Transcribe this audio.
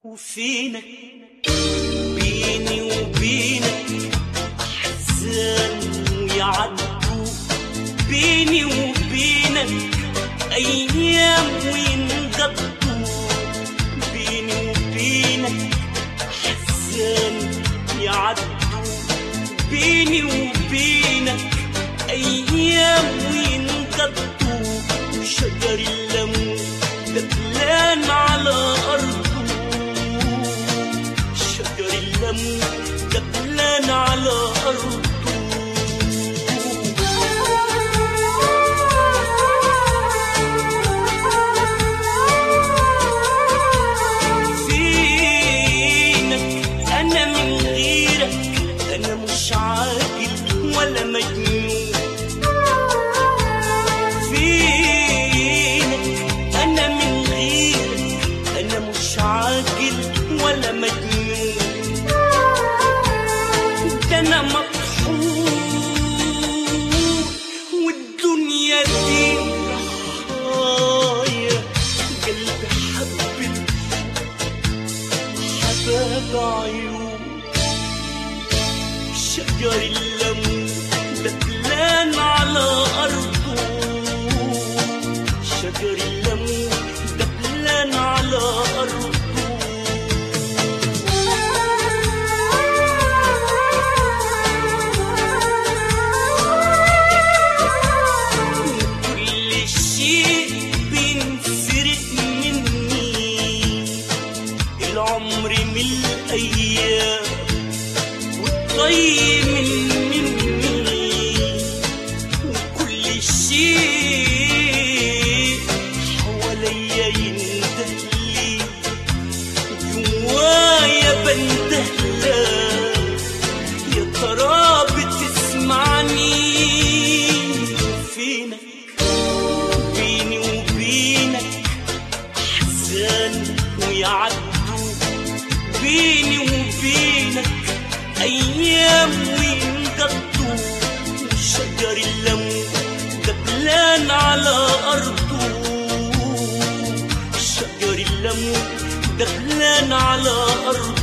وفينك بيني وبينك أحزان ويعدوا، بيني وبينك أيام وينقضوا، بيني وبينك أحزان يعدوا، بيني وبينك أيام وينقضوا، وشجر الليمون دبلان على أرضه، شجر الليمون دبلان على أرضه. فينك أنا من غيرك أنا مش عاقل ولا مجنون، فينك أنا من غيرك أنا مش عاقل ولا مجنون، ده أنا مطحون والدنيا دي رحايا، قلبي حبك حباب عيون، شجر الليمون دبلان على أرضه، شجر الليمون دبلان على أرضه. كل شيء بينسرق مني، العمر من الأيام والطيب مني، وكل شيء حواليا يندهلي، جوايا بندهلك، يا ترى بتسمعني؟ فينك بيني وبينك أحزان ويعدوا، بيني وبينك أيام وينقضوا، شجر الليمون دبلان على أرضه، شجر الليمون دبلان على أرضه.